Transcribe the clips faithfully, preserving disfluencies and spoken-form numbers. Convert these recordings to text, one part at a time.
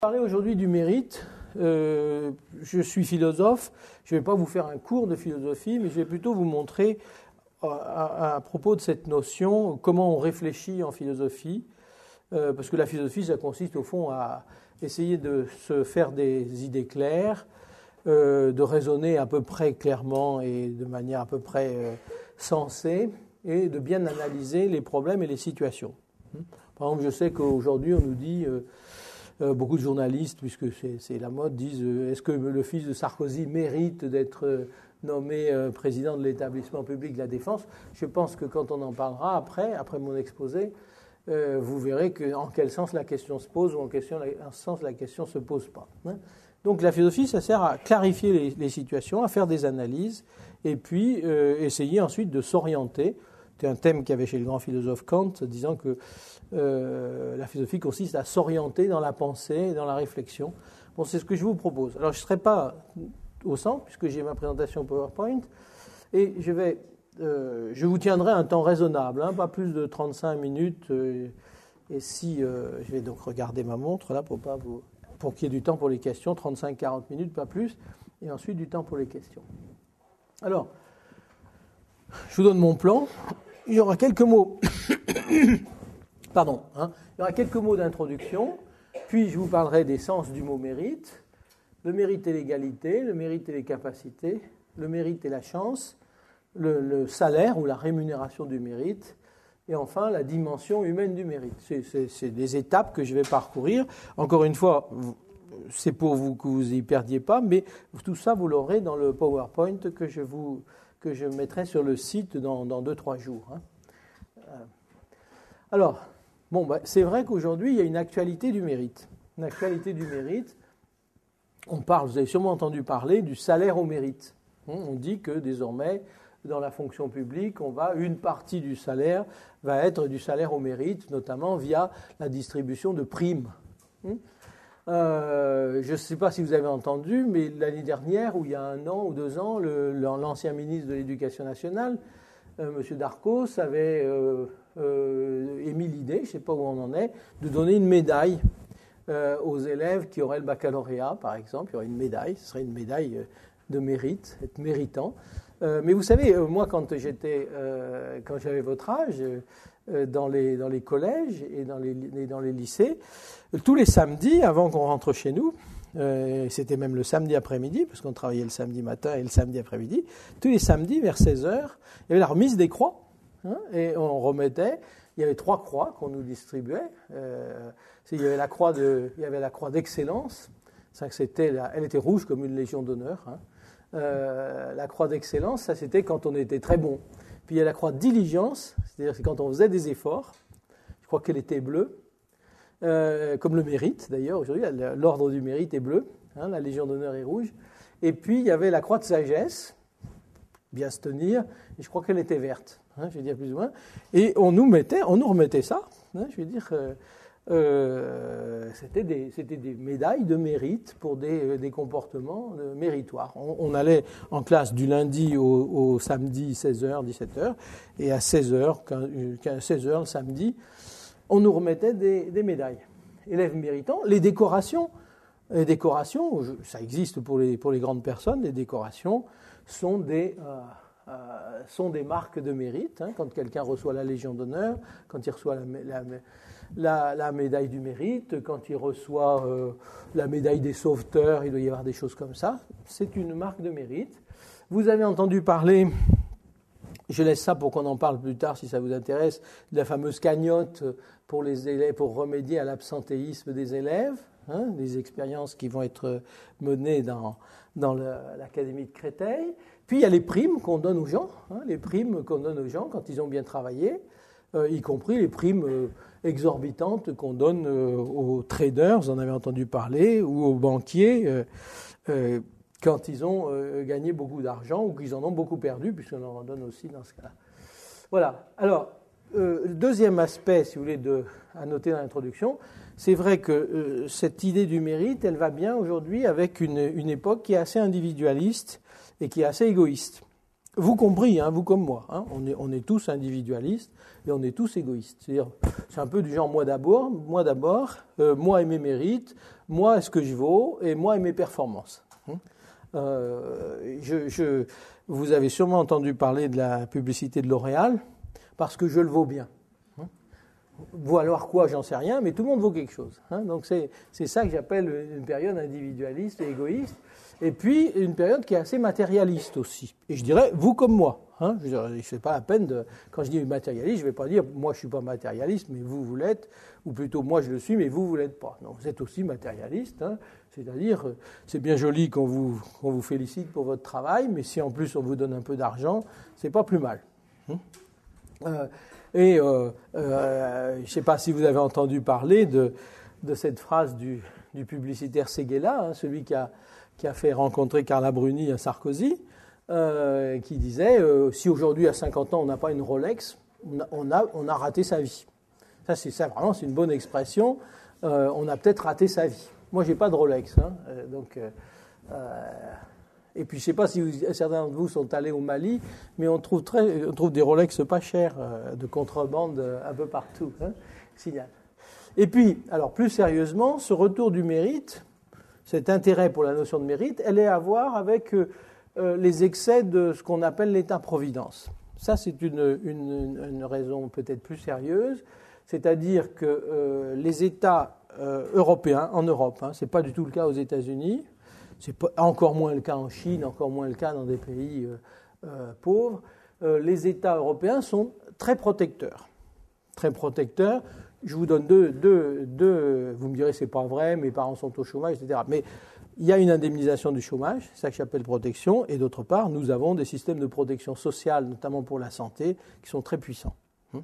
Parler aujourd'hui du mérite. Euh, je suis philosophe, je ne vais pas vous faire un cours de philosophie, mais je vais plutôt vous montrer à, à, à propos de cette notion comment on réfléchit en philosophie, euh, parce que la philosophie, ça consiste au fond à essayer de se faire des idées claires, euh, de raisonner à peu près clairement et de manière à peu près euh, sensée, et de bien analyser les problèmes et les situations. Par exemple, je sais qu'aujourd'hui, on nous dit... Euh, Euh, beaucoup de journalistes, puisque c'est, c'est la mode, disent euh, est-ce que le fils de Sarkozy mérite d'être euh, nommé euh, président de l'établissement public de la Défense? Je pense que quand on en parlera après, après mon exposé, euh, vous verrez que, en quel sens la question se pose ou en quel sens la question ne se pose pas. Hein. Donc la philosophie, ça sert à clarifier les, les situations, à faire des analyses, et puis euh, essayer ensuite de s'orienter. C'est un thème qu'il y avait chez le grand philosophe Kant, disant que euh, la philosophie consiste à s'orienter dans la pensée et dans la réflexion. Bon, c'est ce que je vous propose. Alors, je ne serai pas au centre, puisque j'ai ma présentation PowerPoint, et je vais, euh, je vous tiendrai un temps raisonnable, hein, pas plus de trente-cinq minutes. Euh, et si, euh, je vais donc regarder ma montre, là, pour, pas vous, pour qu'il y ait du temps pour les questions, trente-cinq à quarante minutes, pas plus, et ensuite du temps pour les questions. Alors, je vous donne mon plan. Il y aura quelques mots, pardon, hein, il y aura quelques mots d'introduction, puis je vous parlerai des sens du mot mérite, le mérite et l'égalité, le mérite et les capacités, le mérite et la chance, le, le salaire ou la rémunération du mérite, et enfin la dimension humaine du mérite. C'est, c'est, c'est des étapes que je vais parcourir. Encore une fois, c'est pour vous que vous n'y perdiez pas, mais tout ça vous l'aurez dans le PowerPoint que je vous... que je mettrai sur le site dans, dans deux, trois jours. Hein. Alors, bon, bah, c'est vrai qu'aujourd'hui, il y a une actualité du mérite. Une actualité du mérite, on parle, vous avez sûrement entendu parler du salaire au mérite. On dit que désormais, dans la fonction publique, on va, une partie du salaire va être du salaire au mérite, notamment via la distribution de primes. Euh, je ne sais pas si vous avez entendu, mais l'année dernière, ou il y a un an ou deux ans, le, l'ancien ministre de l'Éducation nationale, euh, M. Darcos, avait euh, euh, émis l'idée, je ne sais pas où on en est, de donner une médaille euh, aux élèves qui auraient le baccalauréat, par exemple. Il y aurait une médaille, ce serait une médaille de mérite, être méritant. Euh, mais vous savez, euh, moi, quand j'étais, euh, quand j'avais votre âge, euh, dans les dans les collèges et dans les dans les lycées, tous les samedis, avant qu'on rentre chez nous, euh, c'était même le samedi après-midi, parce qu'on travaillait le samedi matin et le samedi après-midi, tous les samedis, vers seize heures, il y avait la remise des croix, hein, et on remettait, il y avait trois croix qu'on nous distribuait. Euh, il y avait la croix de, il y avait la croix d'excellence, c'est que c'était la, elle était rouge comme une légion d'honneur, hein. Euh, la croix d'excellence, ça c'était quand on était très bon. Puis il y a la croix de diligence, c'est-à-dire c'est quand on faisait des efforts, je crois qu'elle était bleue, euh, comme le mérite d'ailleurs, aujourd'hui l'ordre du mérite est bleu, hein, la légion d'honneur est rouge, et puis il y avait la croix de sagesse, bien se tenir, et je crois qu'elle était verte, hein, je vais dire plus ou moins, et on nous mettait, on nous remettait ça, hein, je vais dire... Euh, Euh, c'était, des, c'était des médailles de mérite pour des, des comportements de méritoires. On, on allait en classe du lundi au, au samedi, seize heures, dix-sept heures, et à seize heures, seize heures le samedi, on nous remettait des, des médailles. Élèves méritants, les décorations, les décorations, ça existe pour les, pour les grandes personnes, les décorations sont des... Euh, Euh, sont des marques de mérite, hein, quand quelqu'un reçoit la Légion d'honneur, quand il reçoit la, la, la, la médaille du mérite, quand il reçoit euh, la médaille des sauveteurs, il doit y avoir des choses comme ça, c'est une marque de mérite. Vous avez entendu parler, je laisse ça pour qu'on en parle plus tard si ça vous intéresse, de la fameuse cagnotte pour les élèves, pour remédier à l'absentéisme des élèves, hein, des expériences qui vont être menées dans, dans le, l'Académie de Créteil. Puis il y a les primes qu'on donne aux gens, hein, les primes qu'on donne aux gens quand ils ont bien travaillé, euh, y compris les primes euh, exorbitantes qu'on donne euh, aux traders, vous en avez entendu parler, ou aux banquiers, euh, euh, quand ils ont euh, gagné beaucoup d'argent ou qu'ils en ont beaucoup perdu, puisqu'on en donne aussi dans ce cas-là. Voilà. Alors, euh, le deuxième aspect, si vous voulez, de, à noter dans l'introduction, c'est vrai que euh, cette idée du mérite, elle va bien aujourd'hui avec une, une époque qui est assez individualiste et qui est assez égoïste. vous compris, hein, vous comme moi, hein, on, est, on est tous individualistes et on est tous égoïstes. C'est-à-dire, c'est un peu du genre moi d'abord, moi d'abord, euh, moi et mes mérites, moi et ce que je vaux, et moi et mes performances. Hein. Euh, je, je, vous avez sûrement entendu parler de la publicité de L'Oréal, parce que je le vaux bien. Hein. Valoir quoi, j'en sais rien, mais tout le monde vaut quelque chose. Hein. Donc c'est, c'est ça que j'appelle une période individualiste et égoïste. Et puis, une période qui est assez matérialiste aussi. Et je dirais, vous comme moi. Hein, je ne fais pas la peine de... Quand je dis matérialiste, je ne vais pas dire, moi je ne suis pas matérialiste, mais vous, vous l'êtes. Ou plutôt, moi je le suis, mais vous, vous ne l'êtes pas. Non, vous êtes aussi matérialiste. Hein, c'est-à-dire, c'est bien joli qu'on vous, qu'on vous félicite pour votre travail, mais si en plus on vous donne un peu d'argent, ce n'est pas plus mal. Hein euh, et euh, euh, je ne sais pas si vous avez entendu parler de, de cette phrase du, du publicitaire Séguéla, hein, celui qui a... qui a fait rencontrer Carla Bruni à Sarkozy, euh, qui disait euh, si aujourd'hui à cinquante ans on n'a pas une Rolex, on a, on a, on a raté sa vie. Ça, c'est ça vraiment, c'est une bonne expression. Euh, on a peut-être raté sa vie. Moi, j'ai pas de Rolex, hein, euh, donc. Euh, et puis, je sais pas si vous, certains d'entre vous sont allés au Mali, mais on trouve très, on trouve des Rolex pas chers euh, de contrebande euh, un peu partout. Hein, signal. Et puis, alors plus sérieusement, ce retour du mérite. Cet intérêt pour la notion de mérite, elle est à voir avec euh, les excès de ce qu'on appelle l'État-providence. Ça, c'est une, une, une raison peut-être plus sérieuse, c'est-à-dire que euh, les États euh, européens, en Europe, hein, ce n'est pas du tout le cas aux États-Unis, c'est pas, encore moins le cas en Chine, encore moins le cas dans des pays euh, euh, pauvres, euh, les États européens sont très protecteurs. Très protecteurs. Je vous donne deux, deux, deux, vous me direz c'est pas vrai, mes parents sont au chômage, et cetera. Mais il y a une indemnisation du chômage, c'est ça que j'appelle protection, et d'autre part, nous avons des systèmes de protection sociale, notamment pour la santé, qui sont très puissants.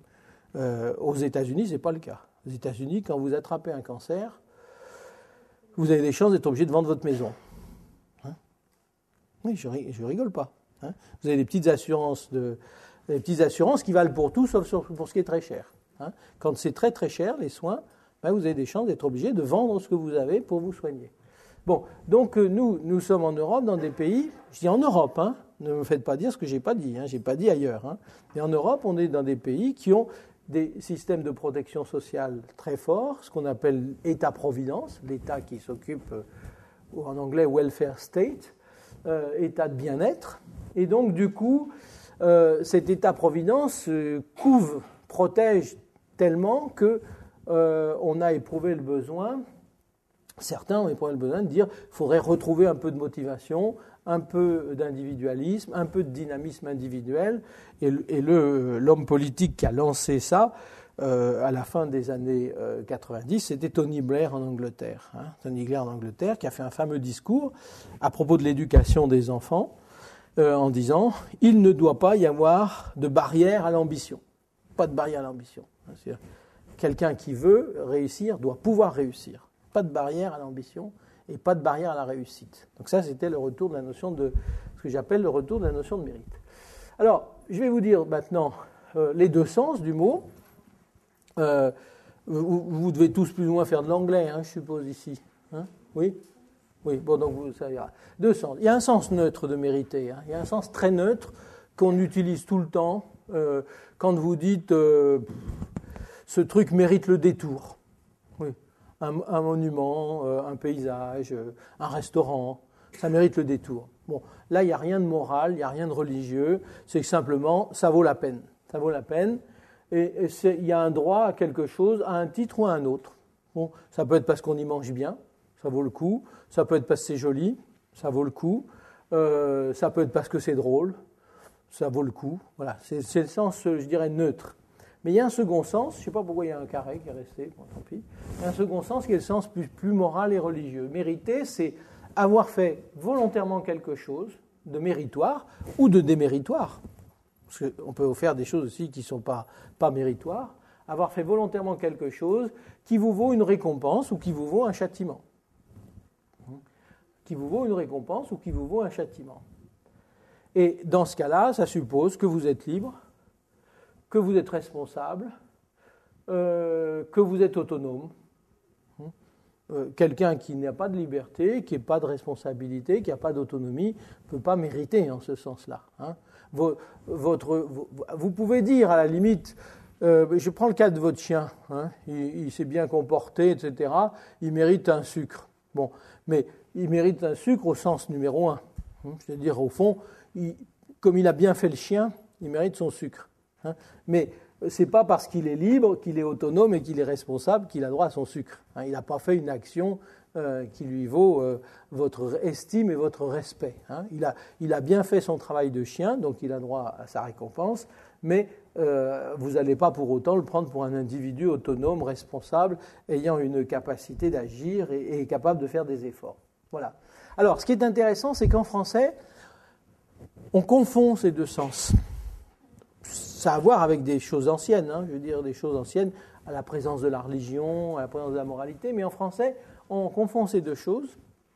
Euh, aux États-Unis, ce n'est pas le cas. Aux États-Unis, quand vous attrapez un cancer, vous avez des chances d'être obligé de vendre votre maison. Hein oui, je ne rigole pas. Hein vous avez des petites assurances, de, des petites assurances qui valent pour tout, sauf pour ce qui est très cher. Hein, quand c'est très très cher, les soins, ben vous avez des chances d'être obligé de vendre ce que vous avez pour vous soigner. Bon, donc euh, nous, nous sommes en Europe, dans des pays, je dis en Europe, hein, ne me faites pas dire ce que je n'ai pas dit, hein, je n'ai pas dit ailleurs. Hein, mais en Europe, on est dans des pays qui ont des systèmes de protection sociale très forts, ce qu'on appelle État-providence, l'État qui s'occupe, euh, en anglais, welfare state, euh, État de bien-être. Et donc, du coup, euh, cet État-providence euh, couvre, protège tellement qu'on euh, a éprouvé le besoin, certains ont éprouvé le besoin de dire qu'il faudrait retrouver un peu de motivation, un peu d'individualisme, un peu de dynamisme individuel. Et, et le, l'homme politique qui a lancé ça euh, à la fin des années euh, quatre-vingt-dix, c'était Tony Blair en Angleterre. Hein, Tony Blair en Angleterre qui a fait un fameux discours à propos de l'éducation des enfants euh, en disant « Il ne doit pas y avoir de barrière à l'ambition ». Pas de barrière à l'ambition. C'est-à-dire, quelqu'un qui veut réussir doit pouvoir réussir. Pas de barrière à l'ambition et pas de barrière à la réussite. Donc ça, c'était le retour de la notion de, ce que j'appelle le retour de la notion de mérite. Alors, je vais vous dire maintenant euh, les deux sens du mot. Euh, vous, vous devez tous plus ou moins faire de l'anglais, hein, je suppose, ici. Hein oui ? Oui, bon, donc vous, ça ira. Deux sens. Il y a un sens neutre de mériter. Hein. Il y a un sens très neutre qu'on utilise tout le temps. Euh, quand vous dites euh, ce truc mérite le détour, oui. un, un monument, euh, un paysage, euh, un restaurant, ça mérite le détour. Bon, là il n'y a rien de moral, il n'y a rien de religieux, c'est que simplement ça vaut la peine, ça vaut la peine, et, et c'est, il y a un droit à quelque chose, à un titre ou à un autre. Bon, ça peut être parce qu'on y mange bien, ça vaut le coup, ça peut être parce que c'est joli, ça vaut le coup, euh, ça peut être parce que c'est drôle. Ça vaut le coup. Voilà, c'est, c'est le sens, je dirais, neutre. Mais il y a un second sens, je ne sais pas pourquoi il y a un carré qui est resté, bon, tant pis. Il y a un second sens qui est le sens plus, plus moral et religieux. Mériter, c'est avoir fait volontairement quelque chose de méritoire ou de déméritoire. Parce qu'on peut faire des choses aussi qui ne sont pas, pas méritoires. Avoir fait volontairement quelque chose qui vous vaut une récompense ou qui vous vaut un châtiment. Qui vous vaut une récompense ou qui vous vaut un châtiment. Et dans ce cas-là, ça suppose que vous êtes libre, que vous êtes responsable, euh, que vous êtes autonome. Euh, quelqu'un qui n'a pas de liberté, qui n'a pas de responsabilité, qui n'a pas d'autonomie, ne peut pas mériter en ce sens-là. Hein. Votre, vous pouvez dire, à la limite, euh, je prends le cas de votre chien, hein, il, il s'est bien comporté, et cetera, il mérite un sucre. Bon, mais il mérite un sucre au sens numéro un. Hein, c'est-à-dire, au fond, il, comme il a bien fait le chien, il mérite son sucre. Hein, mais ce n'est pas parce qu'il est libre, qu'il est autonome et qu'il est responsable qu'il a droit à son sucre. Hein, il n'a pas fait une action euh, qui lui vaut euh, votre estime et votre respect. Hein. Il a, il a bien fait son travail de chien, donc il a droit à sa récompense, mais euh, vous n'allez pas pour autant le prendre pour un individu autonome, responsable, ayant une capacité d'agir et, et capable de faire des efforts. Voilà. Alors, ce qui est intéressant, c'est qu'en français, on confond ces deux sens. Ça a à voir avec des choses anciennes, hein, je veux dire des choses anciennes, à la présence de la religion, à la présence de la moralité, mais en français, on confond ces deux choses,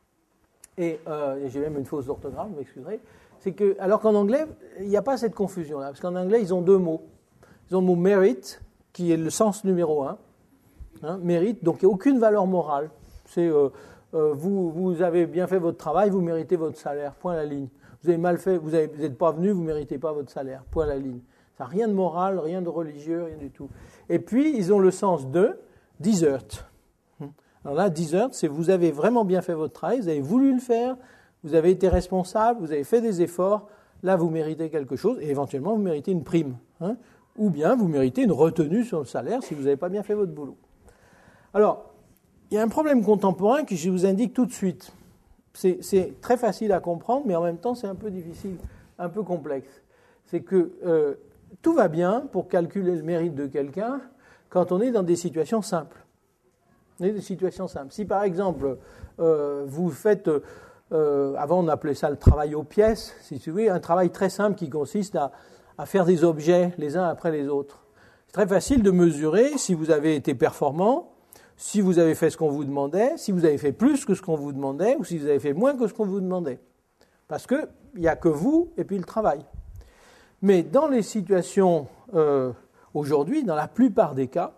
et, euh, et j'ai même une fausse orthographe, vous m'excuserez, c'est que, alors qu'en anglais, il n'y a pas cette confusion-là, parce qu'en anglais, ils ont deux mots. Ils ont le mot merit, qui est le sens numéro un, hein, mérite, donc il n'y a aucune valeur morale. C'est, euh, euh, vous, vous avez bien fait votre travail, vous méritez votre salaire, point à la ligne. Vous avez mal fait, vous n'êtes pas venu, vous ne méritez pas votre salaire, point à la ligne. Ça n'a rien de moral, rien de religieux, rien du tout. Et puis, ils ont le sens de desert. Alors là, desert, c'est vous avez vraiment bien fait votre travail, vous avez voulu le faire, vous avez été responsable, vous avez fait des efforts, là, vous méritez quelque chose, et éventuellement, vous méritez une prime. Hein, ou bien, vous méritez une retenue sur le salaire si vous n'avez pas bien fait votre boulot. Alors, il y a un problème contemporain que je vous indique tout de suite. C'est, c'est très facile à comprendre, mais en même temps, c'est un peu difficile, un peu complexe. C'est que euh, tout va bien pour calculer le mérite de quelqu'un quand on est dans des situations simples. On est dans des situations simples. Si, par exemple, euh, vous faites, euh, avant on appelait ça le travail aux pièces, si tu veux, un travail très simple qui consiste à, à faire des objets les uns après les autres. C'est très facile de mesurer si vous avez été performant, si vous avez fait ce qu'on vous demandait, si vous avez fait plus que ce qu'on vous demandait, ou si vous avez fait moins que ce qu'on vous demandait. Parce qu'il n'y a que vous et puis le travail. Mais dans les situations euh, aujourd'hui, dans la plupart des cas,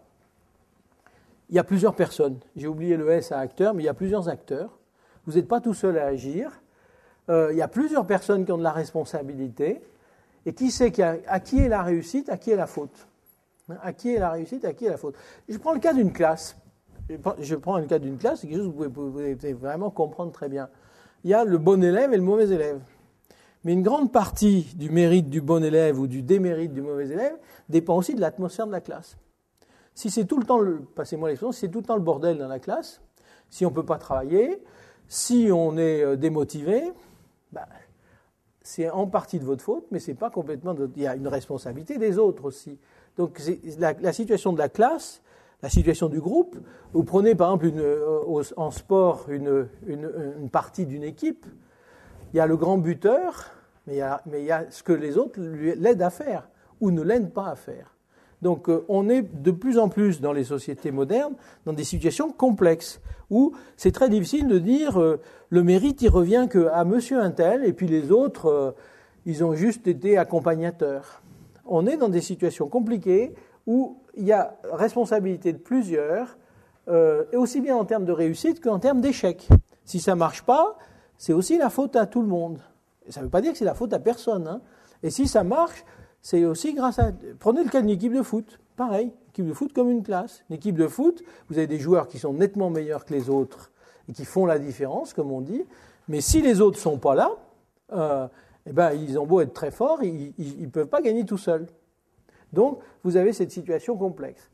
il y a plusieurs personnes. J'ai oublié le S à acteur, mais il y a plusieurs acteurs. Vous n'êtes pas tout seul à agir. Euh, il y a plusieurs personnes qui ont de la responsabilité. Et qui sait à, à qui est la réussite, à qui est la faute. À qui est la réussite, à qui est la faute. Je prends le cas d'une classe. Je prends le cas d'une classe, c'est quelque chose que vous pouvez, vous pouvez vraiment comprendre très bien. Il y a le bon élève et le mauvais élève. Mais une grande partie du mérite du bon élève ou du démérite du mauvais élève dépend aussi de l'atmosphère de la classe. Si c'est tout le temps, le, passez-moi l'expression, si c'est tout le temps le bordel dans la classe, si on ne peut pas travailler, si on est démotivé, bah, c'est en partie de votre faute, mais c'est pas complètement de, il y a une responsabilité des autres aussi. Donc c'est la, la situation de la classe, la situation du groupe. Vous prenez par exemple une, en sport une, une, une partie d'une équipe, il y a le grand buteur, mais il y a, mais il y a ce que les autres l'aident à faire ou ne l'aident pas à faire. Donc on est de plus en plus dans les sociétés modernes dans des situations complexes où c'est très difficile de dire euh, le mérite il revient qu'à monsieur un tel et puis les autres euh, ils ont juste été accompagnateurs. On est dans des situations compliquées où il y a responsabilité de plusieurs, euh, et aussi bien en termes de réussite qu'en termes d'échec. Si ça ne marche pas, c'est aussi la faute à tout le monde. Ça ne veut pas dire que c'est la faute à personne. Hein. Et si ça marche, c'est aussi grâce à... Prenez le cas d'une équipe de foot. Pareil, une équipe de foot comme une classe. Une équipe de foot, vous avez des joueurs qui sont nettement meilleurs que les autres et qui font la différence, comme on dit. Mais si les autres ne sont pas là, euh, eh ben, ils ont beau être très forts, ils ne peuvent pas gagner tout seuls. Donc, vous avez cette situation complexe.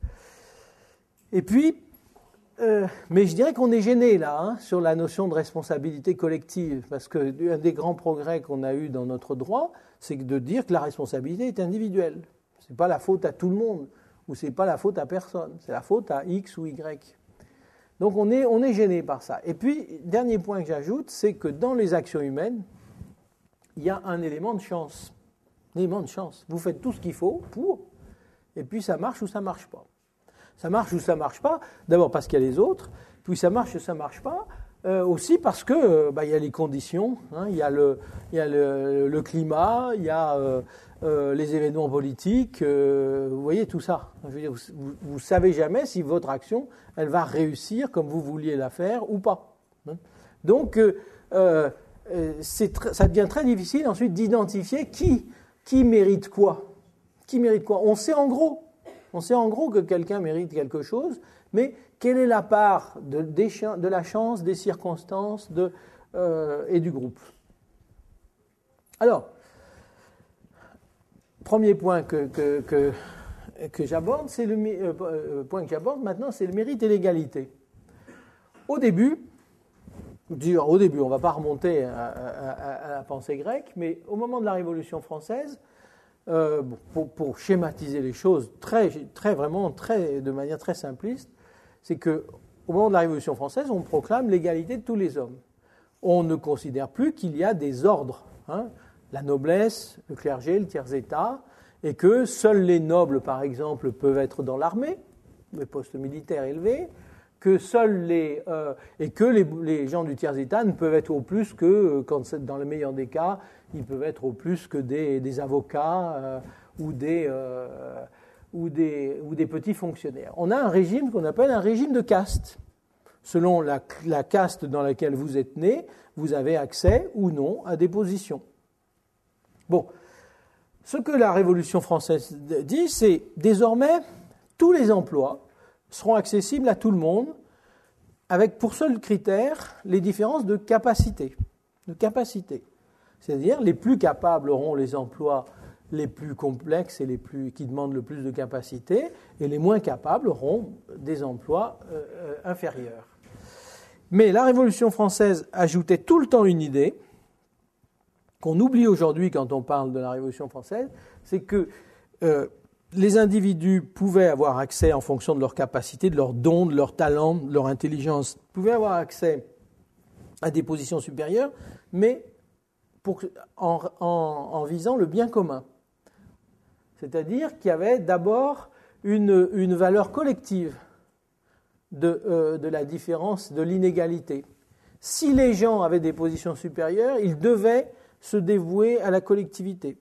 Et puis, euh, mais je dirais qu'on est gêné là, hein, sur la notion de responsabilité collective, parce qu'un des grands progrès qu'on a eu dans notre droit, c'est de dire que la responsabilité est individuelle. Ce n'est pas la faute à tout le monde, ou ce n'est pas la faute à personne, c'est la faute à X ou Y. Donc, on est, on est gêné par ça. Et puis, dernier point que j'ajoute, c'est que dans les actions humaines, il y a un élément de chance. Un élément de chance. Vous faites tout ce qu'il faut pour... Et puis ça marche ou ça ne marche pas. Ça marche ou ça ne marche pas, d'abord parce qu'il y a les autres, puis ça marche ou ça ne marche pas, euh, aussi parce que euh, bah, y a les conditions, hein, il y a, le, y a le, le climat, il y a euh, euh, les événements politiques, euh, vous voyez tout ça. Je veux dire, vous ne savez jamais si votre action, elle va réussir comme vous vouliez la faire ou pas. Hein. Donc, euh, euh, c'est tr- ça devient très difficile ensuite d'identifier qui qui mérite quoi? Qui mérite quoi? On sait en gros, on sait en gros que quelqu'un mérite quelque chose, mais quelle est la part de, de la chance, des circonstances de, euh, et du groupe? Alors, premier point que, que, que, que j'aborde, c'est le euh, point que j'aborde maintenant, c'est le mérite et l'égalité. Au début, au début, on ne va pas remonter à, à, à la pensée grecque, mais au moment de la Révolution française, euh, pour, pour schématiser les choses très, très, vraiment très, de manière très simpliste, c'est qu'au moment de la Révolution française, on proclame l'égalité de tous les hommes. On ne considère plus qu'il y a des ordres, hein, la noblesse, le clergé, le tiers-état, et que seuls les nobles, par exemple, peuvent être dans l'armée, les postes militaires élevés, que seuls les euh, et que les, les gens du tiers-état ne peuvent être au plus que, quand dans le meilleur des cas, ils peuvent être au plus que des, des avocats euh, ou, des, euh, ou, des, ou des petits fonctionnaires. On a un régime qu'on appelle un régime de caste. Selon la, la caste dans laquelle vous êtes né, vous avez accès ou non à des positions. Bon, ce que la Révolution française dit, c'est désormais tous les emplois seront accessibles à tout le monde, avec pour seul critère les différences de capacité. De capacité. C'est-à-dire, les plus capables auront les emplois les plus complexes et les plus, qui demandent le plus de capacité, et les moins capables auront des emplois euh, inférieurs. Mais la Révolution française ajoutait tout le temps une idée, qu'on oublie aujourd'hui quand on parle de la Révolution française, c'est que euh, les individus pouvaient avoir accès en fonction de leurs capacités, de leurs dons, de leurs talents, de leur intelligence, pouvaient avoir accès à des positions supérieures, mais pour, en, en, en visant le bien commun. C'est-à-dire qu'il y avait d'abord une, une valeur collective de, euh, de la différence, de l'inégalité. Si les gens avaient des positions supérieures, ils devaient se dévouer à la collectivité.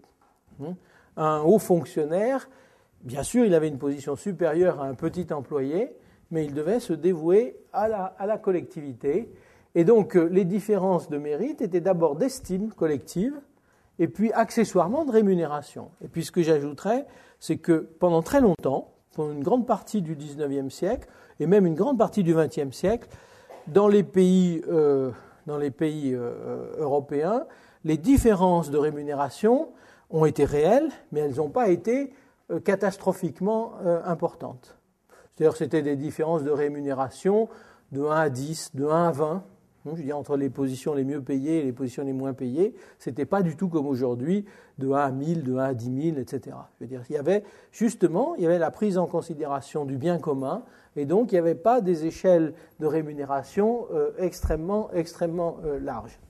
Un haut fonctionnaire, bien sûr, il avait une position supérieure à un petit employé, mais il devait se dévouer à la, à la collectivité. Et donc, les différences de mérite étaient d'abord d'estime collective, et puis accessoirement de rémunération. Et puis ce que j'ajouterais, c'est que pendant très longtemps, pendant une grande partie du dix-neuvième siècle, et même une grande partie du vingtième siècle, dans les pays, euh, dans les pays euh, européens, les différences de rémunération ont été réelles, mais elles n'ont pas été euh, catastrophiquement euh, importantes. C'est-à-dire que c'était des différences de rémunération de un à dix, de un à vingt. Je veux dire, entre les positions les mieux payées et les positions les moins payées, ce n'était pas du tout comme aujourd'hui, de un à mille, de un à dix mille, et cetera. Je veux dire, il y avait justement, il y avait la prise en considération du bien commun, et donc il n'y avait pas des échelles de rémunération euh, extrêmement, extrêmement euh, larges.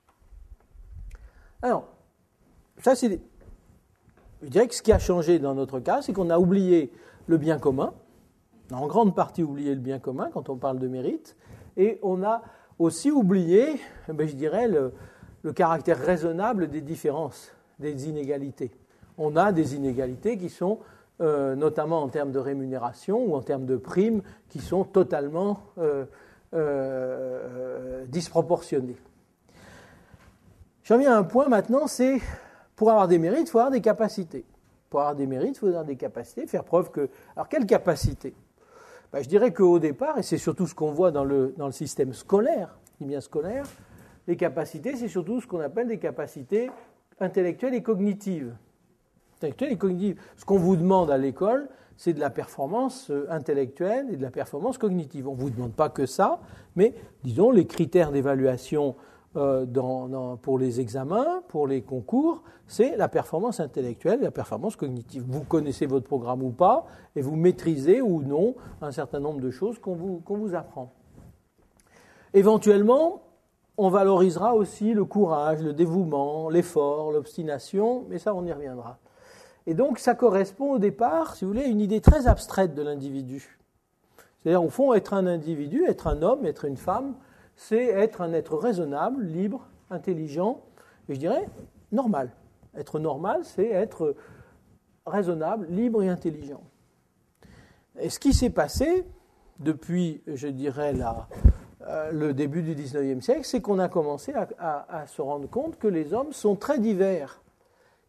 Alors, ça c'est, je dirais que ce qui a changé dans notre cas, c'est qu'on a oublié le bien commun, on a en grande partie oublié le bien commun quand on parle de mérite, et on a aussi oublié, ben je dirais, le, le caractère raisonnable des différences, des inégalités. On a des inégalités qui sont, euh, notamment en termes de rémunération ou en termes de primes, qui sont totalement euh, euh, disproportionnées. J'en viens à un point maintenant, c'est pour avoir des mérites, il faut avoir des capacités. Pour avoir des mérites, il faut avoir des capacités, faire preuve que... Alors, quelles capacités ? Ben, je dirais qu'au départ, et c'est surtout ce qu'on voit dans le, dans le système scolaire, je dis bien scolaire, les capacités, c'est surtout ce qu'on appelle des capacités intellectuelles et cognitives. Intellectuelles et cognitives. Ce qu'on vous demande à l'école, c'est de la performance intellectuelle et de la performance cognitive. On ne vous demande pas que ça, mais disons, les critères d'évaluation euh, dans, dans, pour les examens, pour les concours, c'est la performance intellectuelle et la performance cognitive. Vous connaissez votre programme ou pas, et vous maîtrisez ou non un certain nombre de choses qu'on vous, qu'on vous apprend. Éventuellement, on valorisera aussi le courage, le dévouement, l'effort, l'obstination, mais ça, on y reviendra. Et donc, ça correspond au départ, si vous voulez, à une idée très abstraite de l'individu. C'est-à-dire, au fond, être un individu, être un homme, être une femme, c'est être un être raisonnable, libre, intelligent, et je dirais normal. Être normal, c'est être raisonnable, libre et intelligent. Et ce qui s'est passé depuis, je dirais, la, euh, le début du dix-neuvième siècle, c'est qu'on a commencé à, à, à se rendre compte que les hommes sont très divers.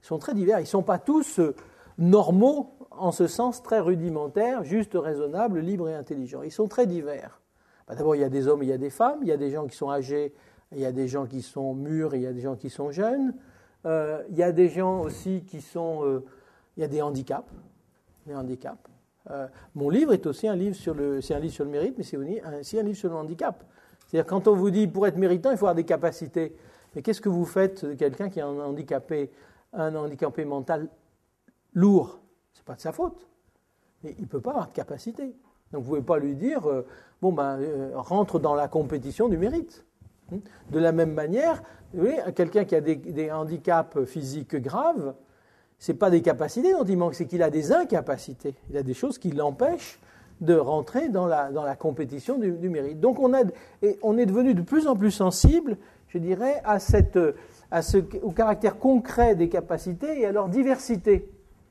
Ils sont très divers. Ils ne sont pas tous euh, normaux, en ce sens très rudimentaire, juste, raisonnable, libre et intelligent. Ils sont très divers. Ben, d'abord, il y a des hommes, il y a des femmes, il y a des gens qui sont âgés, il y a des gens qui sont mûrs, et il y a des gens qui sont jeunes. Euh, il y a des gens aussi qui sont... Euh, il y a des handicaps. Des handicaps. Euh, mon livre est aussi un livre sur le... C'est un livre sur le mérite, mais c'est aussi un livre sur le handicap. C'est-à-dire, quand on vous dit, pour être méritant, il faut avoir des capacités. Mais qu'est-ce que vous faites de quelqu'un qui a un handicapé, un handicapé mental lourd? Ce n'est pas de sa faute. Mais il ne peut pas avoir de capacité. Donc, vous ne pouvez pas lui dire, euh, bon, ben, euh, rentre dans la compétition du mérite. De la même manière, vous voyez, quelqu'un qui a des, des handicaps physiques graves, ce n'est pas des capacités dont il manque, c'est qu'il a des incapacités. Il a des choses qui l'empêchent de rentrer dans la, dans la compétition du, du mérite. Donc, on, a, et on est devenu de plus en plus sensible, je dirais, à cette, à ce, au caractère concret des capacités et à leur diversité.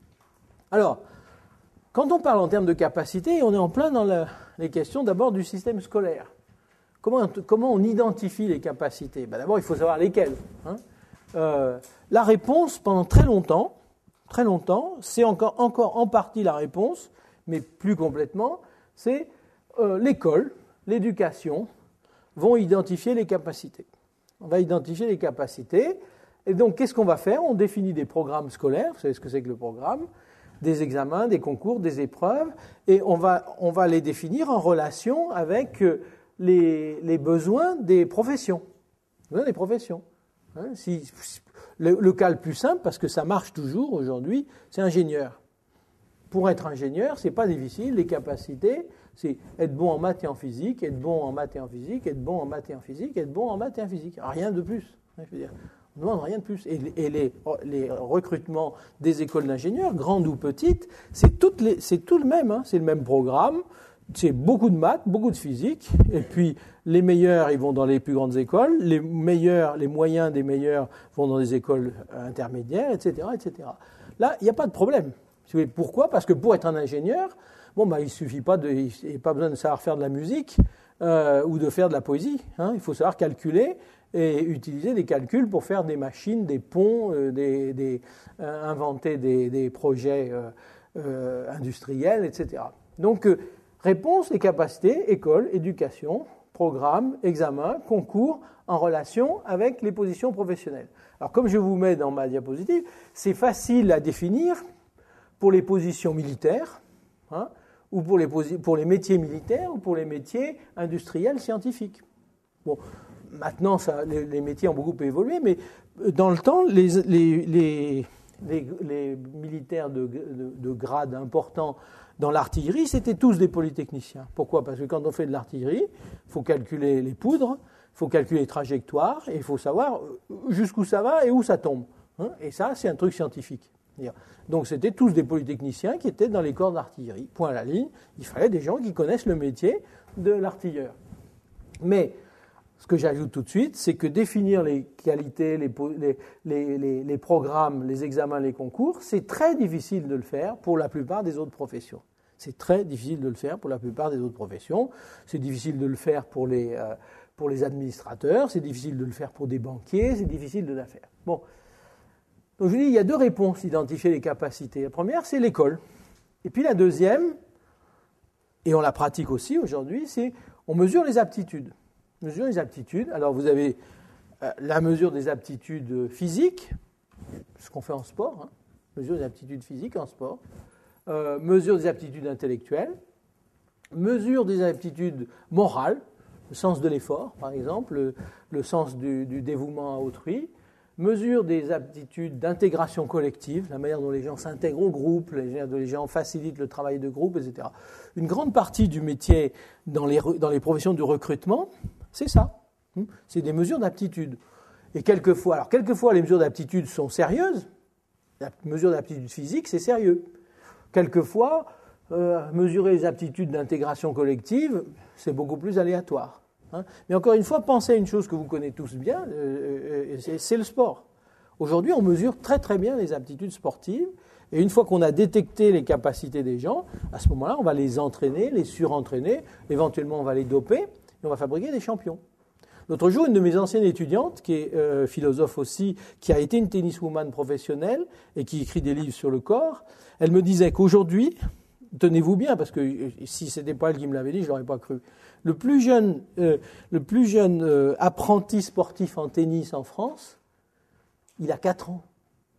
Alors, quand on parle en termes de capacité, on est en plein dans la, les questions d'abord du système scolaire. Comment, comment on identifie les capacités? Ben d'abord, il faut savoir lesquelles. Hein. Euh, la réponse, pendant très longtemps, très longtemps, c'est encore, encore en partie la réponse, mais plus complètement, c'est euh, l'école, l'éducation vont identifier les capacités. On va identifier les capacités, et donc qu'est-ce qu'on va faire? On définit des programmes scolaires, vous savez ce que c'est que le programme, des examens, des concours, des épreuves, et on va, on va les définir en relation avec euh, les, les besoins des professions. Les besoins des professions. Hein, si, le, le cas le plus simple, parce que ça marche toujours aujourd'hui, c'est ingénieur. Pour être ingénieur, c'est pas difficile, les capacités, c'est être bon en maths et en physique, être bon en maths et en physique, être bon en maths et en physique, être bon en maths et en physique. Rien de plus. Je veux dire. On ne demande rien de plus. Et, et les, les recrutements des écoles d'ingénieurs, grandes ou petites, c'est, toutes les, c'est tout le même. Hein. C'est le même programme. C'est beaucoup de maths, beaucoup de physique. Et puis, les meilleurs, ils vont dans les plus grandes écoles. Les meilleurs, les moyens des meilleurs vont dans des écoles intermédiaires, et cetera, et cetera. Là, il n'y a pas de problème. Pourquoi? Parce que pour être un ingénieur, bon, bah, il ne suffit pas de, il n'y a pas besoin de savoir faire de la musique euh, ou de faire de la poésie. Hein. Il faut savoir calculer et utiliser des calculs pour faire des machines, des ponts, euh, des, des, euh, inventer des, des projets euh, euh, industriels, et cetera. Donc, euh, réponse, les capacités, école, éducation, programme, examen, concours, en relation avec les positions professionnelles. Alors, comme je vous mets dans ma diapositive, c'est facile à définir pour les positions militaires, hein, ou pour les, posi- pour les métiers militaires, ou pour les métiers industriels, scientifiques. Bon. Maintenant, ça, les, les métiers ont beaucoup évolué, mais dans le temps, les, les, les, les, les militaires de, de, de grade important dans l'artillerie, c'était tous des polytechniciens. Pourquoi? Parce que quand on fait de l'artillerie, il faut calculer les poudres, il faut calculer les trajectoires, et il faut savoir jusqu'où ça va et où ça tombe. Hein, et ça, c'est un truc scientifique. Donc, c'était tous des polytechniciens qui étaient dans les corps d'artillerie. Point à la ligne, il fallait des gens qui connaissent le métier de l'artilleur. Mais ce que j'ajoute tout de suite, c'est que définir les qualités, les, les, les, les programmes, les examens, les concours, c'est très difficile de le faire pour la plupart des autres professions. C'est très difficile de le faire pour la plupart des autres professions. C'est difficile de le faire pour les, euh, pour les administrateurs, c'est difficile de le faire pour des banquiers, c'est difficile de le faire. Bon. Donc je dis, il y a deux réponses, identifier les capacités. La première, c'est l'école. Et puis la deuxième, et on la pratique aussi aujourd'hui, c'est on mesure les aptitudes. Mesure les aptitudes. Alors, vous avez euh, la mesure des aptitudes physiques, ce qu'on fait en sport, hein, mesure des aptitudes physiques en sport, euh, mesure des aptitudes intellectuelles, mesure des aptitudes morales, le sens de l'effort, par exemple, le, le sens du, du dévouement à autrui, mesure des aptitudes d'intégration collective, la manière dont les gens s'intègrent au groupe, la manière dont les gens facilitent le travail de groupe, et cetera. Une grande partie du métier dans les, dans les professions de recrutement, c'est ça. C'est des mesures d'aptitude. Et quelquefois, alors quelquefois les mesures d'aptitude sont sérieuses. La mesure d'aptitude physique, c'est sérieux. Quelquefois, euh, mesurer les aptitudes d'intégration collective, c'est beaucoup plus aléatoire. Hein. Mais encore une fois, pensez à une chose que vous connaissez tous bien, euh, euh, c'est, c'est le sport. Aujourd'hui, on mesure très très bien les aptitudes sportives. Et une fois qu'on a détecté les capacités des gens, à ce moment-là, on va les entraîner, les surentraîner, éventuellement on va les doper, et on va fabriquer des champions. L'autre jour, une de mes anciennes étudiantes, qui est euh, philosophe aussi, qui a été une tenniswoman professionnelle et qui écrit des livres sur le corps, elle me disait qu'aujourd'hui, tenez-vous bien, parce que si ce n'était pas elle qui me l'avait dit, je ne l'aurais pas cru, le plus jeune, euh, le plus jeune euh, apprenti sportif en tennis en France, il a quatre ans.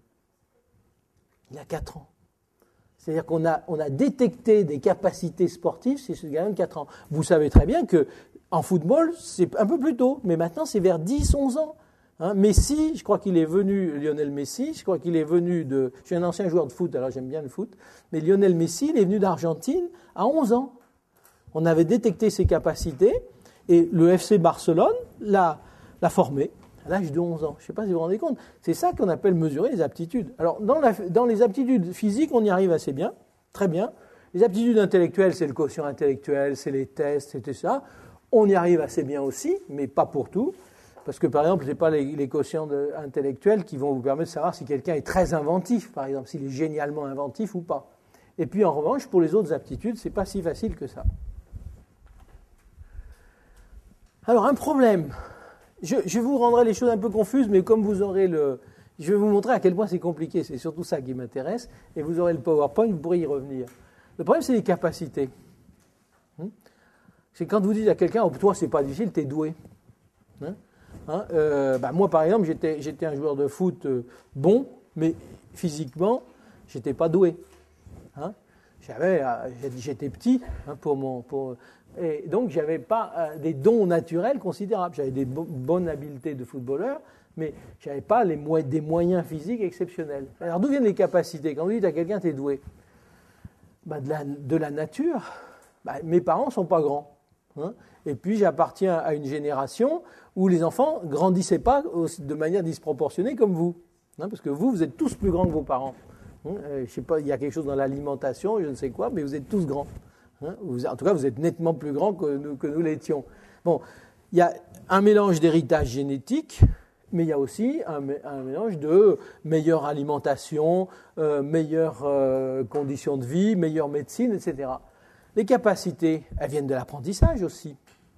Il a quatre ans. C'est-à-dire qu'on a, on a détecté des capacités sportives chez ce gamin de quatre ans. Vous savez très bien qu'en football, c'est un peu plus tôt, mais maintenant c'est vers dix onze ans. Hein, Messi, je crois qu'il est venu, Lionel Messi, je crois qu'il est venu de... Je suis un ancien joueur de foot, alors j'aime bien le foot, mais Lionel Messi, il est venu d'Argentine à onze ans. On avait détecté ses capacités et le F C Barcelone l'a, l'a formé à l'âge de onze ans. Je ne sais pas si vous vous rendez compte. C'est ça qu'on appelle mesurer les aptitudes. Alors, dans, la, dans les aptitudes physiques, on y arrive assez bien, très bien. Les aptitudes intellectuelles, c'est le quotient intellectuel, c'est les tests, c'est ça. On y arrive assez bien aussi, mais pas pour tout. Parce que, par exemple, ce n'est pas les, les quotients de, intellectuels qui vont vous permettre de savoir si quelqu'un est très inventif, par exemple, s'il est génialement inventif ou pas. Et puis, en revanche, pour les autres aptitudes, ce n'est pas si facile que ça. Alors, un problème. Je, je vous rendrai les choses un peu confuses, mais comme vous aurez le... Je vais vous montrer à quel point c'est compliqué, c'est surtout ça qui m'intéresse, et vous aurez le PowerPoint, vous pourrez y revenir. Le problème, c'est les capacités. C'est quand vous dites à quelqu'un, oh, toi, c'est pas difficile, t'es doué. Hein hein euh, bah, moi, par exemple, j'étais, j'étais un joueur de foot euh, bon, mais physiquement, j'étais pas doué. Hein J'avais, euh, j'étais petit hein, pour mon... Pour, et donc, je n'avais pas euh, des dons naturels considérables. J'avais des bo- bonnes habiletés de footballeur, mais je n'avais pas les mo- des moyens physiques exceptionnels. Alors, d'où viennent les capacités? Quand vous dites à quelqu'un, tu es doué, bah, de, la, de la nature, bah, mes parents ne sont pas grands. Hein, et puis, j'appartiens à une génération où les enfants ne grandissaient pas de manière disproportionnée comme vous. Hein, parce que vous, vous êtes tous plus grands que vos parents. Hein, euh, je sais pas, il y a quelque chose dans l'alimentation, je ne sais quoi, mais vous êtes tous grands. Hein, vous, en tout cas, vous êtes nettement plus grands que nous, que nous l'étions. Bon, il y a un mélange d'héritage génétique, mais il y a aussi un, un mélange de meilleure alimentation, euh, meilleures euh, conditions de vie, meilleure médecine, et cetera. Les capacités, elles viennent de l'apprentissage aussi,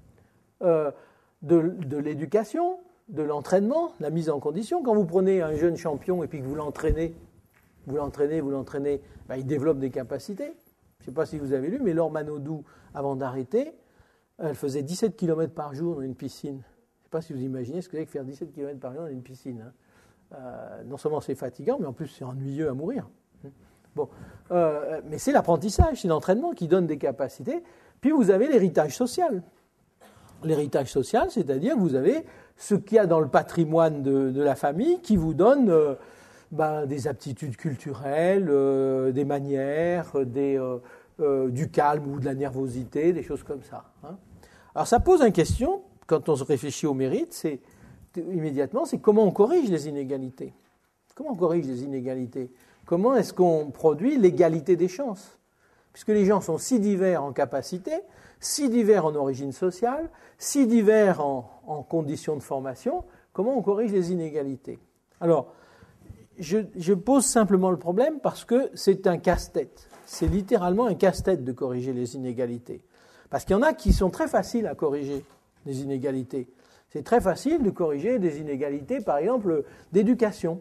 euh, de, de l'éducation, de l'entraînement, la mise en condition. Quand vous prenez un jeune champion et puis que vous l'entraînez, vous l'entraînez, vous l'entraînez, ben, il développe des capacités. Je ne sais pas si vous avez lu, mais Laure Manodou, avant d'arrêter, elle faisait dix-sept kilomètres par jour dans une piscine. Je ne sais pas si vous imaginez ce que c'est que faire dix-sept kilomètres par jour dans une piscine. Hein. Euh, non seulement c'est fatigant, mais en plus c'est ennuyeux à mourir. Bon, euh, mais c'est l'apprentissage, c'est l'entraînement qui donne des capacités. Puis vous avez l'héritage social. L'héritage social, c'est-à-dire que vous avez ce qu'il y a dans le patrimoine de, de la famille qui vous donne... Euh, Ben, des aptitudes culturelles, euh, des manières, des, euh, euh, du calme ou de la nervosité, des choses comme ça. Hein. Alors ça pose une question, quand on se réfléchit au mérite, c'est immédiatement, c'est comment on corrige les inégalités. Comment on corrige les inégalités? Comment est-ce qu'on produit l'égalité des chances? Puisque les gens sont si divers en capacité, si divers en origine sociale, si divers en, en conditions de formation, comment on corrige les inégalités? Alors, Je, je pose simplement le problème parce que c'est un casse-tête. C'est littéralement un casse-tête de corriger les inégalités. Parce qu'il y en a qui sont très faciles à corriger, les inégalités. C'est très facile de corriger des inégalités, par exemple, d'éducation.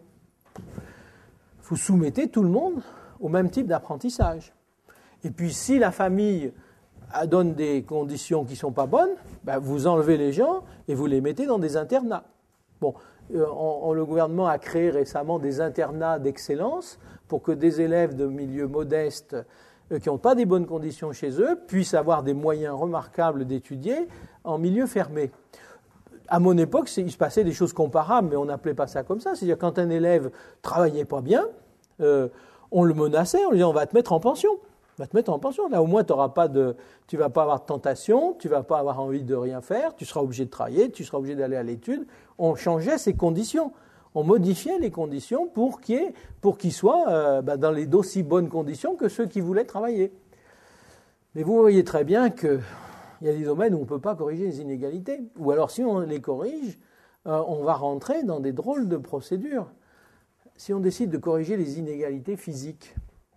Vous soumettez tout le monde au même type d'apprentissage. Et puis, si la famille donne des conditions qui ne sont pas bonnes, ben vous enlevez les gens et vous les mettez dans des internats. Bon. On, on, le gouvernement a créé récemment des internats d'excellence pour que des élèves de milieux modestes euh, qui n'ont pas des bonnes conditions chez eux puissent avoir des moyens remarquables d'étudier en milieu fermé. À mon époque, il se passait des choses comparables, mais on n'appelait pas ça comme ça. C'est-à-dire quand un élève travaillait pas bien, euh, on le menaçait, on lui disait on va te mettre en pension. On va te mettre en pension. Là, au moins, t'auras pas de, tu ne vas pas avoir de tentation, tu ne vas pas avoir envie de rien faire, tu seras obligé de travailler, tu seras obligé d'aller à l'étude. On changeait ces conditions. On modifiait les conditions pour qu'il, y ait, pour qu'il soit euh, ben, dans les d'aussi bonnes conditions que ceux qui voulaient travailler. Mais vous voyez très bien qu'il y a des domaines où on ne peut pas corriger les inégalités. Ou alors, si on les corrige, euh, on va rentrer dans des drôles de procédures. Si on décide de corriger les inégalités physiques,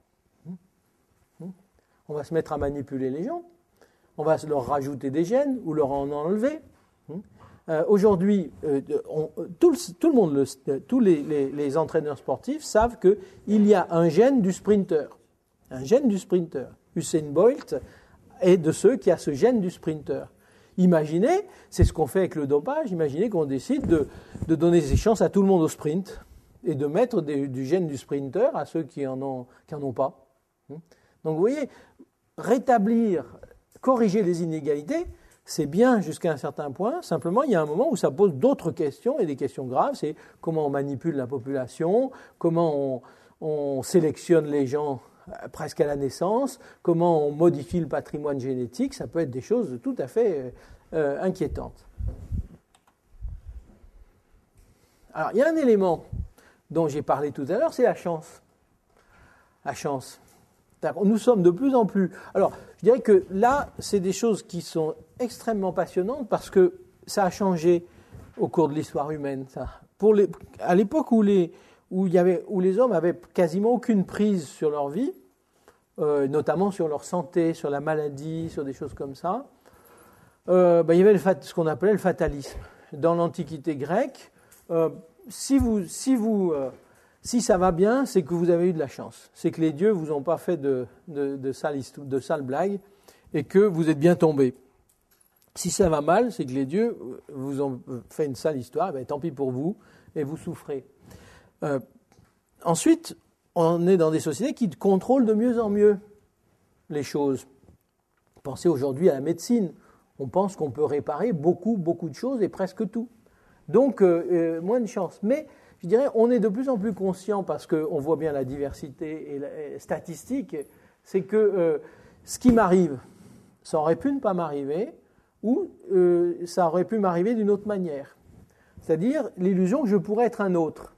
on va se mettre à manipuler les gens, on va leur rajouter des gènes ou leur en enlever. Euh, aujourd'hui, euh, on, tout, le, tout le monde, le, tous les, les, les entraîneurs sportifs savent qu'il y a un gène du sprinter. Un gène du sprinter. Usain Bolt est de ceux qui a ce gène du sprinter. Imaginez, c'est ce qu'on fait avec le dopage, imaginez qu'on décide de, de donner des chances à tout le monde au sprint et de mettre des, du gène du sprinter à ceux qui en ont, qui en ont pas. Donc vous voyez, rétablir, corriger les inégalités, c'est bien jusqu'à un certain point. Simplement, il y a un moment où ça pose d'autres questions, et des questions graves. C'est comment on manipule la population, comment on, on sélectionne les gens presque à la naissance, comment on modifie le patrimoine génétique. Ça peut être des choses tout à fait euh, inquiétantes. Alors, il y a un élément dont j'ai parlé tout à l'heure, c'est la chance. La chance. Nous sommes de plus en plus... Alors, je dirais que là, c'est des choses qui sont extrêmement passionnantes parce que ça a changé au cours de l'histoire humaine. Ça. Pour les, à l'époque où les, où, il y avait, où les hommes avaient quasiment aucune prise sur leur vie, euh, notamment sur leur santé, sur la maladie, sur des choses comme ça, euh, ben, il y avait le fat, ce qu'on appelait le fatalisme. Dans l'Antiquité grecque, euh, si vous... Si vous euh, Si ça va bien, c'est que vous avez eu de la chance. C'est que les dieux ne vous ont pas fait de, de, de, sales, de sales blagues et que vous êtes bien tombé. Si ça va mal, c'est que les dieux vous ont fait une sale histoire, ben, tant pis pour vous, et vous souffrez. Euh, ensuite, on est dans des sociétés qui contrôlent de mieux en mieux les choses. Pensez aujourd'hui à la médecine. On pense qu'on peut réparer beaucoup, beaucoup de choses et presque tout. Donc, euh, euh, moins de chance. Mais... je dirais, on est de plus en plus conscient, parce qu'on voit bien la diversité et la, et statistique, c'est que euh, ce qui m'arrive, ça aurait pu ne pas m'arriver, ou euh, ça aurait pu m'arriver d'une autre manière. C'est-à-dire l'illusion que je pourrais être un autre.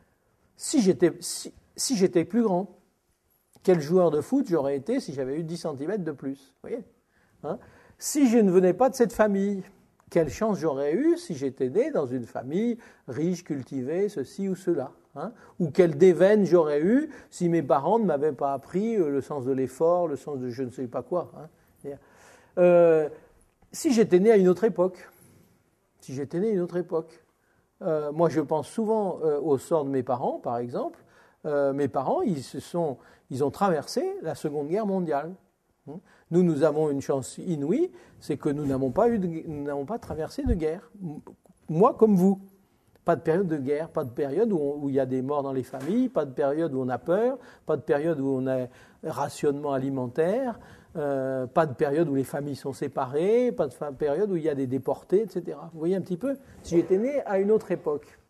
Si j'étais, si, si j'étais plus grand, quel joueur de foot j'aurais été si j'avais eu dix centimètres de plus, vous voyez, hein? Si je ne venais pas de cette famille, quelle chance j'aurais eu si j'étais né dans une famille riche, cultivée, ceci ou cela, hein? Ou quel déveine j'aurais eu si mes parents ne m'avaient pas appris le sens de l'effort, le sens de je ne sais pas quoi, hein? Euh, si j'étais né à une autre époque, si j'étais né à une autre époque, euh, moi je pense souvent euh, au sort de mes parents, par exemple. Euh, mes parents, ils, se sont, ils ont traversé la Seconde Guerre mondiale. Nous, nous avons une chance inouïe, c'est que nous n'avons pas, eu de, nous n'avons pas traversé de guerre. Moi comme vous. Pas de période de guerre, pas de période où, on, où il y a des morts dans les familles, pas de période où on a peur, pas de période où on a rationnement alimentaire, euh, pas de période où les familles sont séparées, pas de période où il y a des déportés, et cetera. Vous voyez un petit peu, si j'étais né à une autre époque.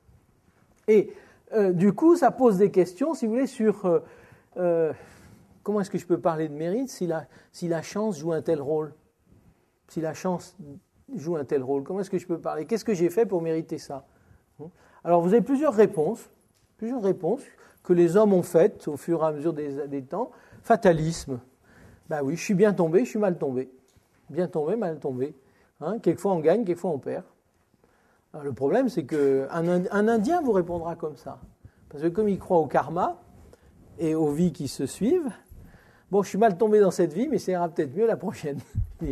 Et euh, du coup, ça pose des questions, si vous voulez, sur... Euh, euh, comment est-ce que je peux parler de mérite si la, si la chance joue un tel rôle? Si la chance joue un tel rôle, comment est-ce que je peux parler? Qu'est-ce que j'ai fait pour mériter ça? Alors, vous avez plusieurs réponses, plusieurs réponses que les hommes ont faites au fur et à mesure des, des temps. Fatalisme. Ben oui, je suis bien tombé, je suis mal tombé. Bien tombé, mal tombé. Hein, quelquefois on gagne, quelquefois on perd. Alors, le problème, c'est qu'un un Indien vous répondra comme ça. Parce que comme il croit au karma et aux vies qui se suivent, bon, je suis mal tombé dans cette vie, mais ça ira peut-être mieux la prochaine.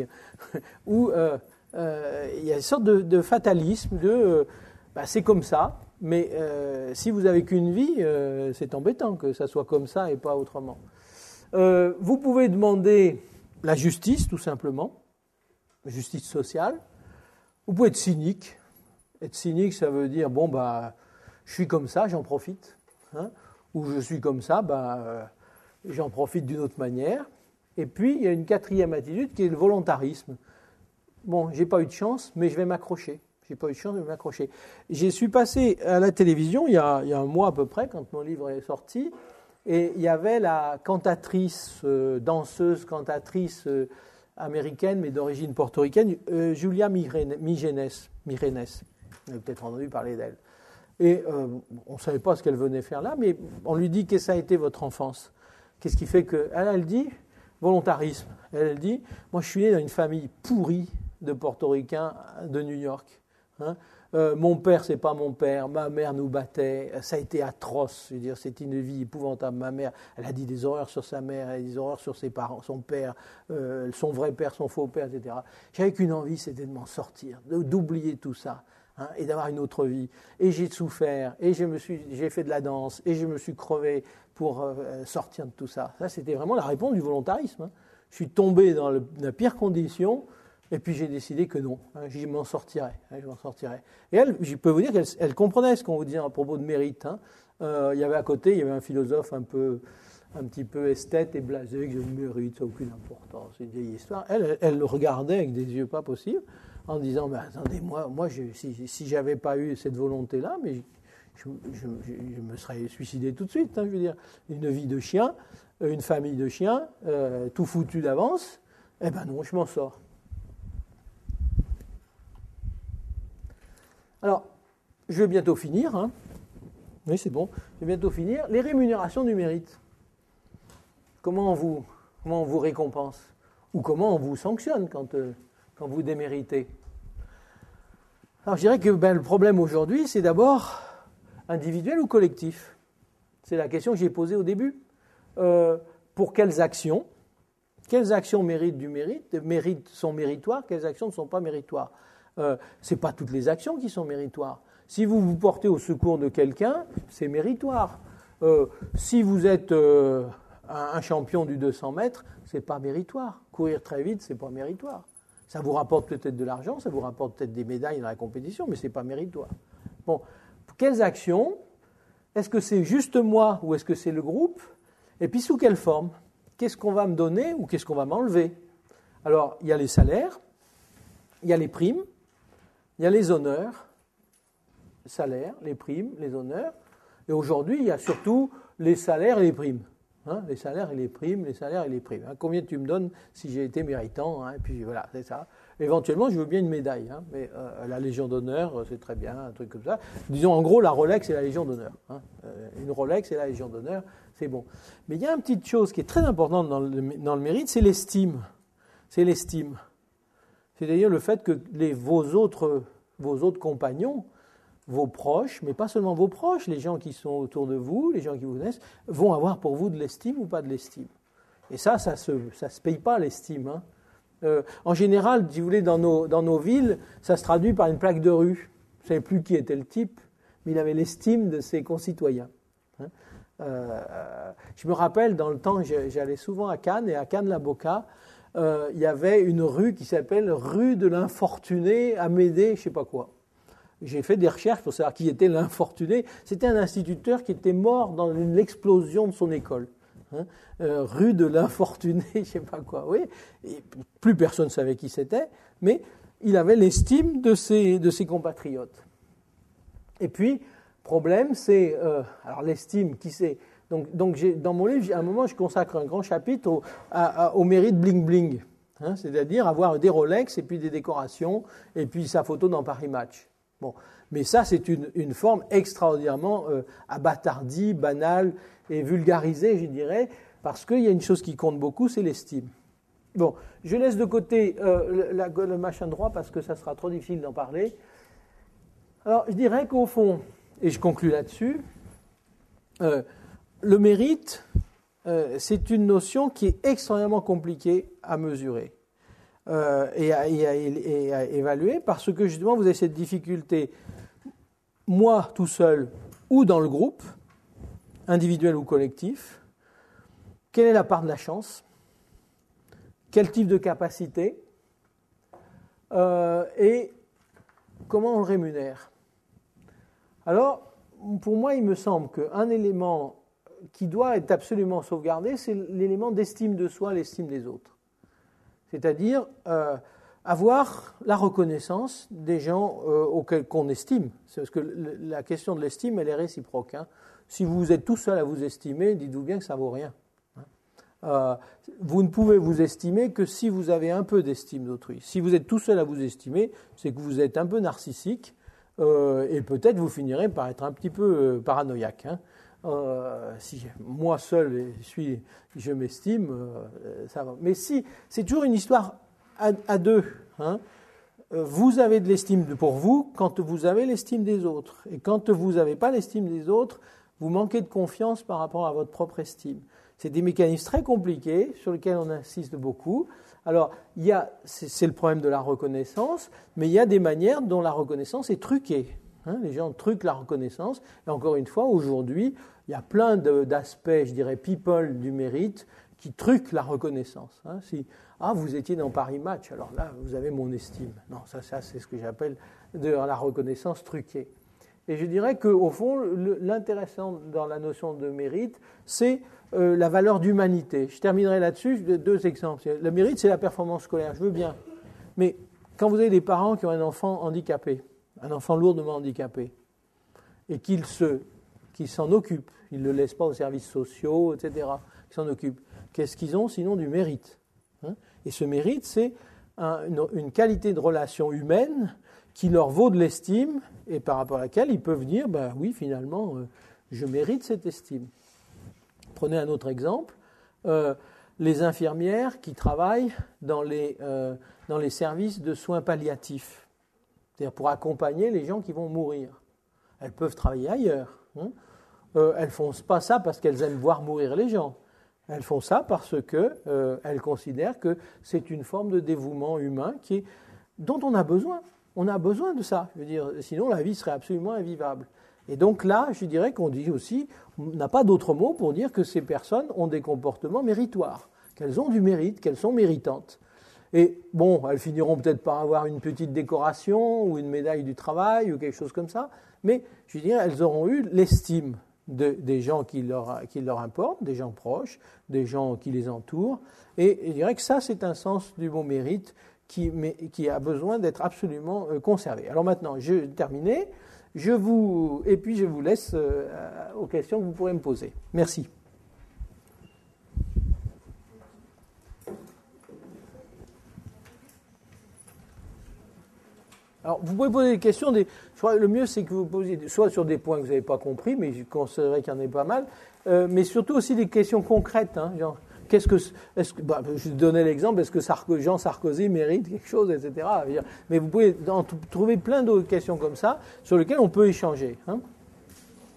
Ou euh, euh, il y a une sorte de, de fatalisme, de euh, bah, c'est comme ça, mais euh, si vous n'avez qu'une vie, euh, c'est embêtant que ça soit comme ça et pas autrement. Euh, vous pouvez demander la justice, tout simplement, la justice sociale. Vous pouvez être cynique. Être cynique, ça veut dire, bon, bah, je suis comme ça, j'en profite. Hein, ou je suis comme ça, bah, euh, j'en profite d'une autre manière. Et puis, il y a une quatrième attitude qui est le volontarisme. Bon, j'ai pas eu de chance, mais je vais m'accrocher. J'ai pas eu de chance, je vais m'accrocher. Je suis passé à la télévision il y, a, il y a un mois à peu près, quand mon livre est sorti, et il y avait la cantatrice, euh, danseuse, cantatrice euh, américaine, mais d'origine portoricaine, euh, Julia Mirenes. Mirenes. Vous avez peut-être entendu parler d'elle. Et euh, on ne savait pas ce qu'elle venait faire là, mais on lui dit « Qu'est-ce que ça a été votre enfance ?» Qu'est-ce qui fait que... Elle, elle dit volontarisme. Elle, elle dit « Moi, je suis né dans une famille pourrie de portoricains de New York. Hein. Euh, mon père, c'est pas mon père. Ma mère nous battait. Ça a été atroce. Je veux dire, c'était une vie épouvantable. Ma mère, elle a dit des horreurs sur sa mère, elle a dit des horreurs sur ses parents, son père, euh, son vrai père, son faux père, et cetera. J'avais qu'une envie, c'était de m'en sortir, de, d'oublier tout ça. Hein, et d'avoir une autre vie. Et j'ai souffert, et je me suis, j'ai fait de la danse, et je me suis crevé pour euh, sortir de tout ça. Ça, c'était vraiment la réponse du volontarisme. Hein. Je suis tombé dans le, la pire condition, et puis j'ai décidé que non, hein, je m'en sortirais. Hein, je m'en sortirais. Et elle, je peux vous dire qu'elle elle comprenait ce qu'on vous disait à propos de mérite. Hein. Euh, il y avait à côté, il y avait un philosophe un peu, un petit peu esthète et blasé, que je mérite, ça n'a aucune importance, c'est une vieille histoire. Elle, elle, elle le regardait avec des yeux pas possibles, en disant, ben, attendez, moi, moi je, si, si je n'avais pas eu cette volonté-là, mais je, je, je, je me serais suicidé tout de suite. Hein, je veux dire, une vie de chien, une famille de chiens, euh, tout foutu d'avance, eh ben non, je m'en sors. Alors, je vais bientôt finir. Hein. Oui, c'est bon, je vais bientôt finir. Les rémunérations du mérite. Comment on vous, comment on vous récompense? Ou comment on vous sanctionne quand... Euh, quand vous déméritez. Alors je dirais que ben, le problème aujourd'hui, c'est d'abord individuel ou collectif. C'est la question que j'ai posée au début. Euh, pour quelles actions? Quelles actions méritent du mérite, méritent, sont méritoires? Quelles actions ne sont pas méritoires? euh, Ce n'est pas toutes les actions qui sont méritoires. Si vous vous portez au secours de quelqu'un, c'est méritoire. Euh, si vous êtes euh, un, un champion du deux cents mètres, ce n'est pas méritoire. Courir très vite, ce n'est pas méritoire. Ça vous rapporte peut-être de l'argent, ça vous rapporte peut-être des médailles dans la compétition, mais ce n'est pas méritoire. Bon, quelles actions? Est-ce que c'est juste moi ou est-ce que c'est le groupe? Et puis sous quelle forme? Qu'est-ce qu'on va me donner ou qu'est-ce qu'on va m'enlever? Alors, il y a les salaires, il y a les primes, il y a les honneurs, les salaires, les primes, les honneurs, et aujourd'hui, il y a surtout les salaires et les primes. Hein, les salaires et les primes, les salaires et les primes. Hein, combien tu me donnes si j'ai été méritant, hein, et puis voilà, c'est ça. Éventuellement, je veux bien une médaille, hein, mais euh, la Légion d'honneur, c'est très bien, un truc comme ça. Disons, en gros, la Rolex et la Légion d'honneur. Hein. Euh, une Rolex et la Légion d'honneur, c'est bon. Mais il y a une petite chose qui est très importante dans le, dans le mérite, c'est l'estime. C'est l'estime. C'est-à-dire le fait que les, vos, autres, vos autres compagnons, vos proches, mais pas seulement vos proches, les gens qui sont autour de vous, les gens qui vous connaissent, vont avoir pour vous de l'estime ou pas de l'estime. Et ça, ça ne se, ça se paye pas, l'estime. Hein. Euh, en général, si vous voulez, dans nos, dans nos villes, ça se traduit par une plaque de rue. Vous ne savez plus qui était le type, mais il avait l'estime de ses concitoyens. Hein. Euh, je me rappelle, dans le temps, j'allais souvent à Cannes, et à Cannes-la-Boca, euh, il y avait une rue qui s'appelle rue de l'infortuné Amédée, je ne sais pas quoi. J'ai fait des recherches pour savoir qui était l'infortuné. C'était un instituteur qui était mort dans l'explosion de son école. Hein, euh, rue de l'infortuné, je ne sais pas quoi. Oui, et plus personne ne savait qui c'était, mais il avait l'estime de ses, de ses compatriotes. Et puis, problème, c'est... Euh, alors, l'estime, qui c'est... Donc, donc j'ai, dans mon livre, à un moment, je consacre un grand chapitre au, à, à, au mérite bling-bling. Hein, c'est-à-dire avoir des Rolex et puis des décorations et puis sa photo dans Paris Match. Bon, mais ça, c'est une, une forme extraordinairement euh, abâtardie, banale et vulgarisée, je dirais, parce qu'il y a une chose qui compte beaucoup, c'est l'estime. Bon, je laisse de côté euh, le, la, le machin droit parce que ça sera trop difficile d'en parler. Alors, je dirais qu'au fond, et je conclus là-dessus, euh, le mérite, euh, c'est une notion qui est extrêmement compliquée à mesurer. Euh, et, à, et, à, et à évaluer, parce que justement vous avez cette difficulté, moi tout seul ou dans le groupe, individuel ou collectif, quelle est la part de la chance, quel type de capacité, euh, et comment on le rémunère. Alors, pour moi, il me semble qu'un élément qui doit être absolument sauvegardé, c'est l'élément d'estime de soi, l'estime des autres. C'est-à-dire euh, avoir la reconnaissance des gens euh, auxquels qu'on estime. C'est parce que le, la question de l'estime, elle est réciproque. Hein. Si vous êtes tout seul à vous estimer, dites-vous bien que ça ne vaut rien. Hein. Euh, vous ne pouvez vous estimer que si vous avez un peu d'estime d'autrui. Si vous êtes tout seul à vous estimer, c'est que vous êtes un peu narcissique euh, et peut-être vous finirez par être un petit peu euh, paranoïaque. Hein. Euh, si moi seul je, suis, je m'estime, euh, ça va. Mais si, c'est toujours une histoire à, à deux. Hein. vous avez de l'estime pour vous quand vous avez l'estime des autres. Et quand vous n'avez pas l'estime des autres, vous manquez de confiance par rapport à votre propre estime. C'est des mécanismes très compliqués sur lesquels on insiste beaucoup. Alors, il y a, c'est, c'est le problème de la reconnaissance, mais il y a des manières dont la reconnaissance est truquée. Hein, les gens truquent la reconnaissance. Et encore une fois, aujourd'hui, il y a plein de, d'aspects, je dirais, people du mérite qui truquent la reconnaissance. Hein. Si, ah, vous étiez dans Paris Match, alors là, vous avez mon estime. Non, ça, ça c'est ce que j'appelle de la reconnaissance truquée. Et je dirais qu'au fond, le, l'intéressant dans la notion de mérite, c'est euh, la valeur d'humanité. Je terminerai là-dessus, deux exemples. Le mérite, c'est la performance scolaire, je veux bien. Mais quand vous avez des parents qui ont un enfant handicapé, un enfant lourdement handicapé, et qu'ils se, qu'ils s'en occupent, ils ne le laissent pas aux services sociaux, et cetera, ils s'en occupent, qu'est-ce qu'ils ont sinon du mérite, hein? Et ce mérite, c'est un, une, une qualité de relation humaine qui leur vaut de l'estime et par rapport à laquelle ils peuvent dire, ben oui, finalement, euh, je mérite cette estime. Prenez un autre exemple, euh, les infirmières qui travaillent dans les, euh, dans les services de soins palliatifs, c'est-à-dire pour accompagner les gens qui vont mourir. Elles peuvent travailler ailleurs. Hein. Euh, elles ne font pas ça parce qu'elles aiment voir mourir les gens. Elles font ça parce qu'elles euh, considèrent que c'est une forme de dévouement humain qui est, dont on a besoin. On a besoin de ça. Je veux dire, sinon, la vie serait absolument invivable. Et donc là, je dirais qu'on dit aussi, on n'a pas d'autre mot pour dire que ces personnes ont des comportements méritoires, qu'elles ont du mérite, qu'elles sont méritantes. Et bon, elles finiront peut-être par avoir une petite décoration ou une médaille du travail ou quelque chose comme ça, mais je dirais, elles auront eu l'estime de, des gens qui leur, qui leur importent, des gens proches, des gens qui les entourent. Et je dirais que ça, c'est un sens du mot mérite Qui, mais, qui a besoin d'être absolument euh, conservé. Alors maintenant, je terminé, je vous, et puis je vous laisse euh, aux questions que vous pourrez me poser. Merci. Alors, vous pouvez poser des questions, des, je crois que le mieux c'est que vous posiez soit sur des points que vous n'avez pas compris, mais je considérerais qu'il y en a pas mal, euh, mais surtout aussi des questions concrètes, hein, genre, Qu'est-ce que, est-ce que, bah, je donnais l'exemple, est-ce que Sarko, Jean Sarkozy mérite quelque chose, et cetera. Mais vous pouvez en trouver plein d'autres questions comme ça sur lesquelles on peut échanger. Hein.